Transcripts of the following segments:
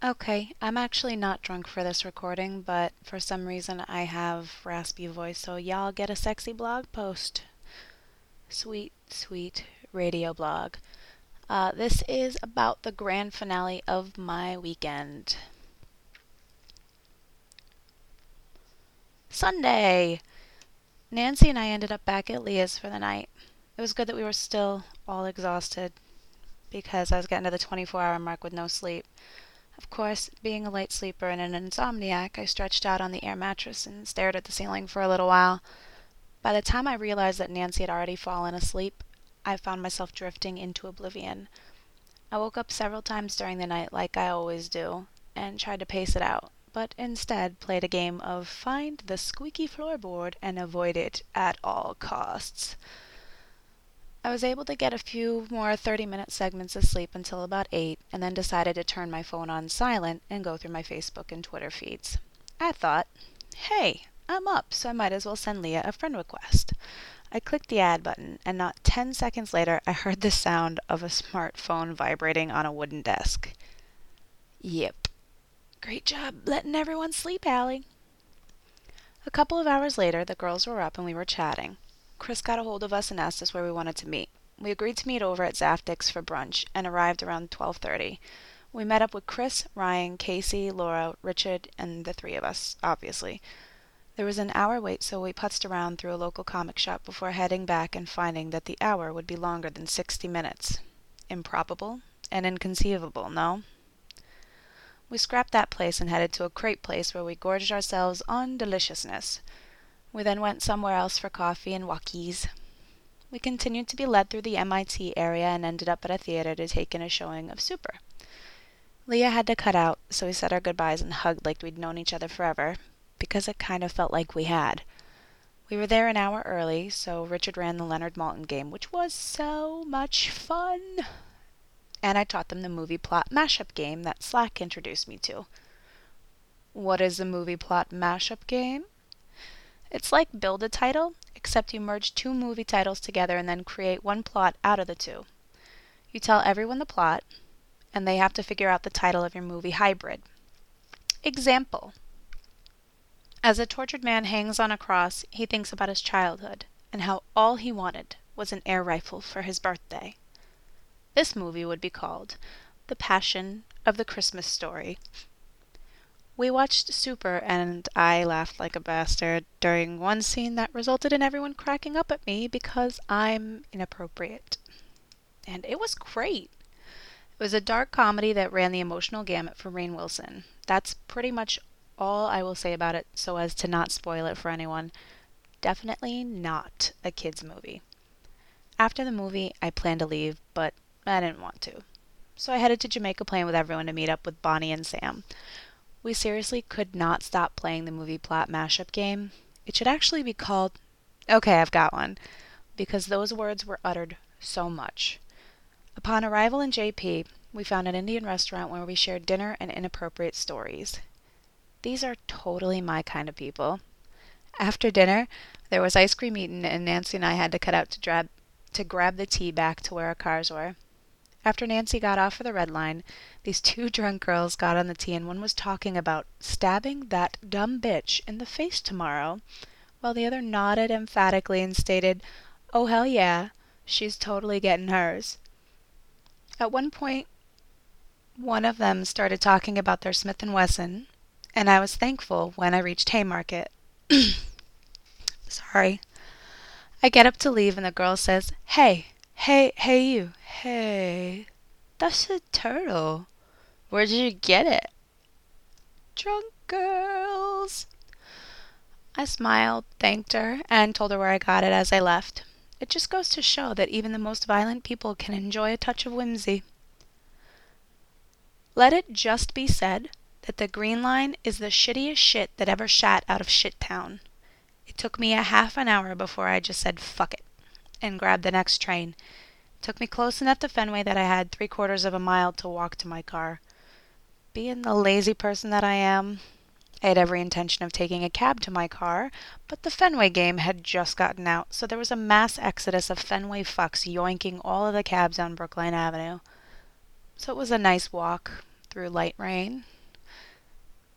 Okay, I'm actually not drunk for this recording, but for some reason I have raspy voice, so y'all get a sexy blog post. Sweet, sweet radio blog. This is about the grand finale of my weekend. Sunday! Nancy and I ended up back at Leah's for the night. It was good that we were still all exhausted because I was getting to the 24-hour mark with no sleep. Of course, being a light sleeper and an insomniac, I stretched out on the air mattress and stared at the ceiling for a little while. By the time I realized that Nancy had already fallen asleep, I found myself drifting into oblivion. I woke up several times during the night, like I always do, and tried to pace it out, but instead played a game of find the squeaky floorboard and avoid it at all costs. I was able to get a few more 30-minute segments of sleep until about 8, and then decided to turn my phone on silent and go through my Facebook and Twitter feeds. I thought, hey, I'm up, so I might as well send Leah a friend request. I clicked the add button, and not 10 seconds later, I heard the sound of a smartphone vibrating on a wooden desk. Yep. Great job letting everyone sleep, Allie. A couple of hours later, the girls were up and we were chatting. Chris got a hold of us and asked us where we wanted to meet. We agreed to meet over at Zaftig's for brunch and arrived around 12:30. We met up with Chris, Ryan, Casey, Laura, Richard, and the three of us, obviously. There was an hour wait, so we putzed around through a local comic shop before heading back and finding that the hour would be longer than 60 minutes. Improbable and inconceivable, no? We scrapped that place and headed to a crepe place where we gorged ourselves on deliciousness. We then went somewhere else for coffee and walkies. We continued to be led through the MIT area and ended up at a theater to take in a showing of Super. Leah had to cut out, so we said our goodbyes and hugged like we'd known each other forever, because it kind of felt like we had. We were there an hour early, so Richard ran the Leonard Maltin game, which was so much fun. And I taught them the movie plot mashup game that Slack introduced me to. What is a movie plot mashup game? It's like build a title, except you merge two movie titles together and then create one plot out of the two. You tell everyone the plot, and they have to figure out the title of your movie hybrid. Example. As a tortured man hangs on a cross, he thinks about his childhood and how all he wanted was an air rifle for his birthday. This movie would be called The Passion of the Christmas Story. We watched Super and I laughed like a bastard during one scene that resulted in everyone cracking up at me because I'm inappropriate. And it was great. It was a dark comedy that ran the emotional gamut for Rainn Wilson. That's pretty much all I will say about it so as to not spoil it for anyone. Definitely not a kids' movie. After the movie, I planned to leave, but I didn't want to. So I headed to Jamaica Plain with everyone to meet up with Bonnie and Sam. We seriously could not stop playing the movie plot mashup game. It should actually be called Okay, I've got one, because those words were uttered so much. Upon arrival in JP, we found an Indian restaurant where we shared dinner and inappropriate stories. These are totally my kind of people. After dinner, there was ice cream eaten, and Nancy and I had to cut out to grab the tea back to where our cars were. After Nancy got off for the red line, these two drunk girls got on the T and one was talking about stabbing that dumb bitch in the face tomorrow, while the other nodded emphatically and stated, "Oh hell yeah, she's totally getting hers." At one point, one of them started talking about their Smith& Wesson, and I was thankful when I reached Haymarket. Sorry. I get up to leave and the girl says, hey you, hey, that's a turtle. Where'd you get it?" Drunk girls. I smiled, thanked her, and told her where I got it as I left. It just goes to show that even the most violent people can enjoy a touch of whimsy. Let it just be said that the Green Line is the shittiest shit that ever shat out of Shittown. It took me a half an hour before I just said fuck it and grabbed the next train. It took me close enough to Fenway that I had 3/4 of a mile to walk to my car. Being the lazy person that I am, I had every intention of taking a cab to my car, but the Fenway game had just gotten out, so there was a mass exodus of Fenway fucks yoinking all of the cabs on Brookline Avenue. So it was a nice walk through light rain,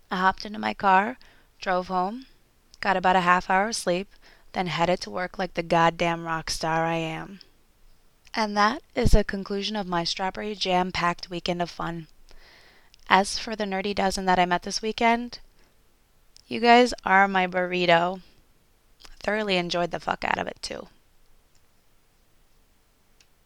I hopped into my car, drove home, got about a half hour of sleep, then headed to work like the goddamn rock star I am. And that is the conclusion of my strawberry jam-packed weekend of fun. As for the nerdy dozen that I met this weekend, you guys are my burrito. Thoroughly enjoyed the fuck out of it too.